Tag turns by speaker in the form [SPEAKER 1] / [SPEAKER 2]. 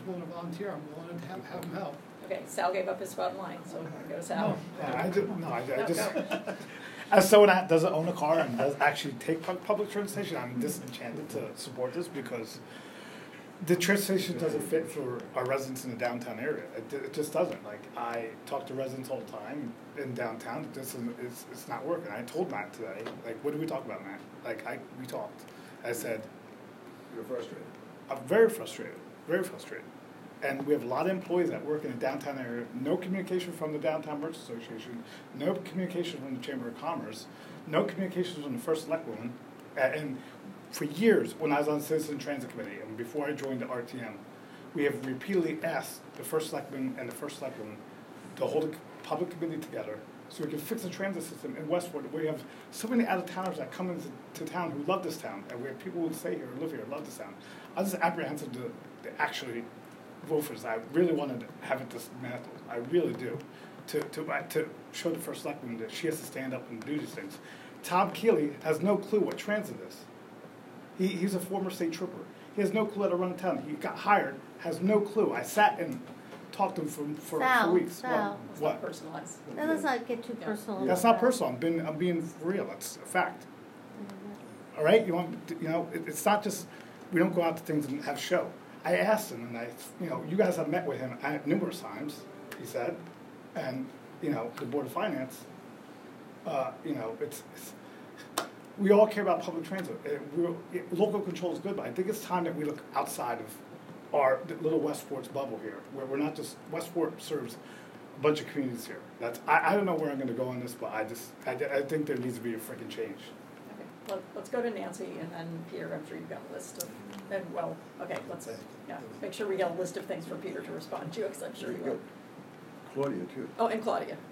[SPEAKER 1] willing to volunteer, I'm willing to have him help.
[SPEAKER 2] Okay, Sal gave up his spot in line, so go to Sal.
[SPEAKER 3] I just as someone that doesn't own a car and does actually take public transportation, I'm disenchanted to support this because the transportation doesn't fit for our residents in the downtown area. It just doesn't. Like, I talk to residents all the time in downtown. It's not working. I told Matt today, like, what did we talk about, Matt? Like, we talked. I said,
[SPEAKER 4] you're frustrated.
[SPEAKER 3] I'm very frustrated, very frustrated. And we have a lot of employees that work in the downtown area. No communication from the Downtown Merchants Association. No communication from the Chamber of Commerce. No communication from the First Selectwoman. And for years, when I was on the Citizen Transit Committee, and before I joined the RTM, we have repeatedly asked the First Selectman and the First Selectwoman to hold a public committee together so we can fix the transit system in Westport. We have so many out-of-towners that come into town who love this town, and we have people who stay here, who live here, love this town. I was just apprehensive to actually vote for this. I really wanted to have it dismantled. I really do. To show the First Selectwoman that she has to stand up and do these things. Tom Keeley has no clue what transit is. He's a former state trooper. He has no clue how to run a town. He got hired, has no clue. I sat and talked to him for weeks.
[SPEAKER 2] What? Not personalized.
[SPEAKER 5] Now, let's not get too personal.
[SPEAKER 3] That's not personal. I'm being for real. That's a fact.
[SPEAKER 5] Mm-hmm.
[SPEAKER 3] All right? It's not just we don't go out to things and have show. I asked him, and you guys have met with him numerous times, he said, and, the Board of Finance, we all care about public transit. Local control is good, but I think it's time that we look outside of our little Westport's bubble here, where we're not just, Westport serves a bunch of communities here. I don't know where I'm going to go on this, but I think there needs to be a freaking change.
[SPEAKER 2] Okay, let's go to Nancy, and then Peter, I'm sure you've got a list of, let's make sure we get a list of things for Peter to respond to, because I'm sure you will.
[SPEAKER 4] Claudia, too.
[SPEAKER 2] Oh, and Claudia,